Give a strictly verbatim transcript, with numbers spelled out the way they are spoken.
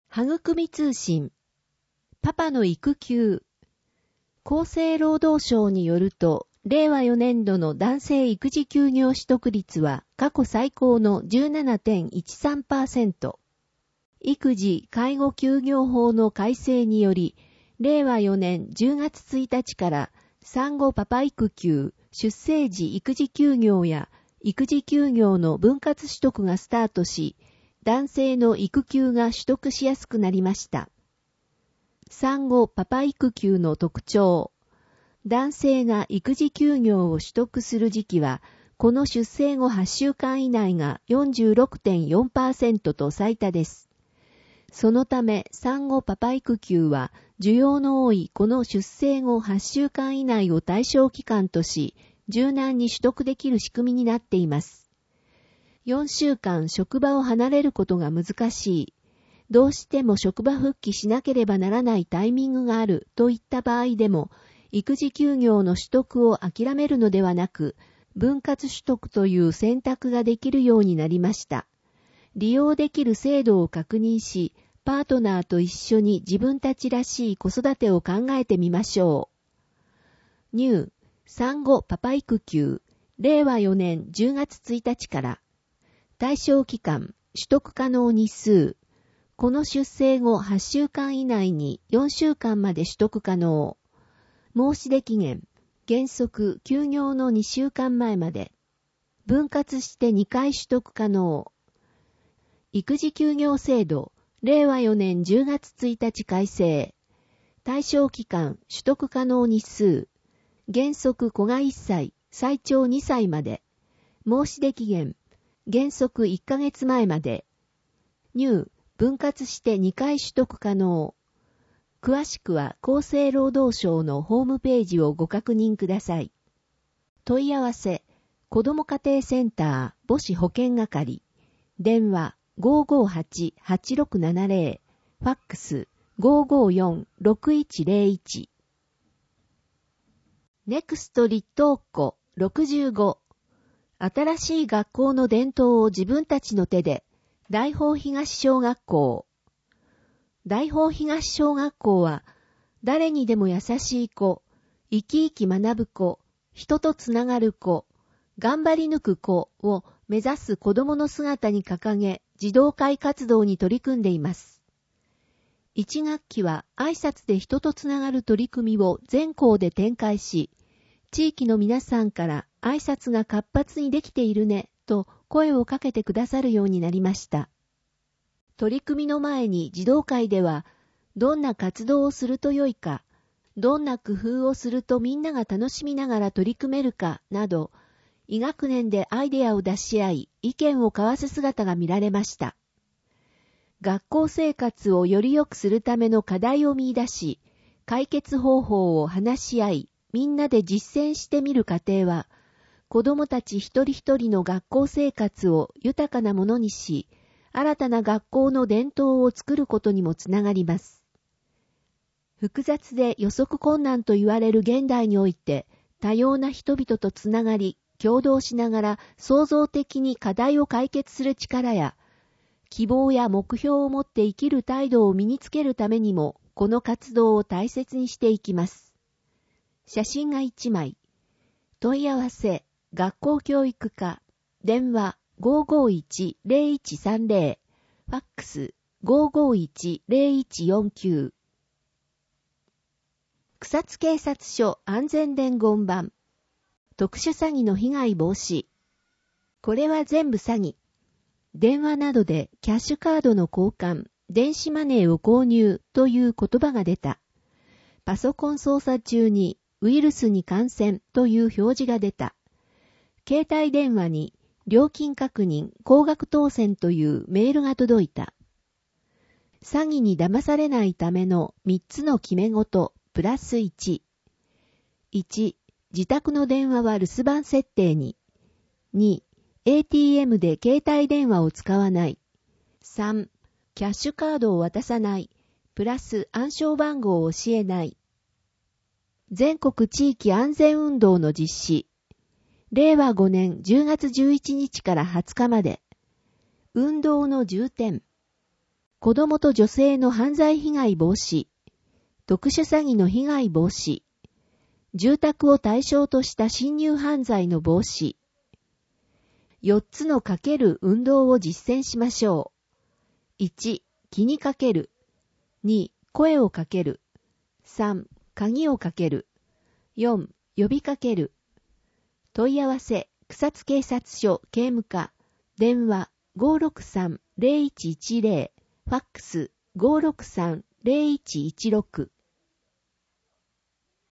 育み通信。パパの育休。厚生労働省によると、れいわよねんどの男性育児休業取得率は過去最高の じゅうななてんいちさんパーセント。育児・介護休業法の改正により、れいわよねんじゅうがつついたちから産後パパ育休、出生時育児休業や育児休業の分割取得がスタートし、男性の育休が取得しやすくなりました。産後パパ育休の特徴。男性が育児休業を取得する時期は、この出生後はっしゅうかん以内が よんじゅうろくてんよんパーセント と最多です。そのため、産後パパ育休は、需要の多いこの出生後はっしゅうかん以内を対象期間とし、柔軟に取得できる仕組みになっています。よんしゅうかん職場を離れることが難しい。どうしても職場復帰しなければならないタイミングがあるといった場合でも、育児休業の取得を諦めるのではなく、分割取得という選択ができるようになりました。利用できる制度を確認し、パートナーと一緒に自分たちらしい子育てを考えてみましょう。ニュー、産後パパ育休、れいわよねんじゅうがつついたちから。対象期間、取得可能日数。この出生後はっしゅうかん以内によんしゅうかんまで取得可能。申し出期限、原則休業のにしゅうかんまえまで。分割してにかい取得可能。育児休業制度、れいわよねんじゅうがつついたち改正。対象期間、取得可能日数。原則子がいっさい、最長にさいまで。申し出期限、原則いっかげつまえまで。ニュー、分割してにかい取得可能。詳しくは厚生労働省のホームページをご確認ください。問い合わせ、子ども家庭センター母子保健係。電話 ごーごーはち はちろくななぜろ。ファックス ごーごーよん ろくいちぜろいち。ネクスト立東湖ろくじゅうご。新しい学校の伝統を自分たちの手で。大宝東小学校。大宝東小学校は、誰にでも優しい子、生き生き学ぶ子、人とつながる子、頑張り抜く子を目指す子供の姿に掲げ、児童会活動に取り組んでいます。いち学期は挨拶で人とつながる取り組みを全校で展開し、地域の皆さんから挨拶が活発にできているね、と声をかけてくださるようになりました。取り組みの前に児童会では、どんな活動をするとよいか、どんな工夫をするとみんなが楽しみながら取り組めるかなど、医学年でアイデアを出し合い、意見を交わす姿が見られました。学校生活をより良くするための課題を見出し、解決方法を話し合い、みんなで実践してみる過程は、子どもたち一人一人の学校生活を豊かなものにし、新たな学校の伝統を作ることにもつながります。複雑で予測困難と言われる現代において、多様な人々とつながり、協働しながら創造的に課題を解決する力や、希望や目標を持って生きる態度を身につけるためにも、この活動を大切にしていきます。写真がいちまい。問い合わせ、学校教育課、電話、ごーごーいち ぜろいちさんぜろ、ファックス ごーごーいち ぜろいちよんきゅう。草津警察署安全伝言板。特殊詐欺の被害防止。これは全部詐欺。電話などでキャッシュカードの交換、電子マネーを購入という言葉が出た。パソコン操作中にウイルスに感染という表示が出た。携帯電話に料金確認、高額当選というメールが届いた。詐欺に騙されないためのみっつの決め事、プラスいち。いち、自宅の電話は留守番設定に。に、エーティーエム で携帯電話を使わない。さん、キャッシュカードを渡さない。プラス暗証番号を教えない。全国地域安全運動の実施。れいわごねんじゅうがつじゅういちにちからはつかまで。運動の重点。 子供と女性の犯罪被害防止、特殊詐欺の被害防止、住宅を対象とした侵入犯罪の防止。よっつのかける運動を実践しましょう。いち、気にかける。に、声をかける。さん、鍵をかける。よん、呼びかける。問い合わせ、草津警察署警務課。電話 ごーろくさん ゼロいちいちゼロ。ファックス ごーろくさん ゼロいちいちろく。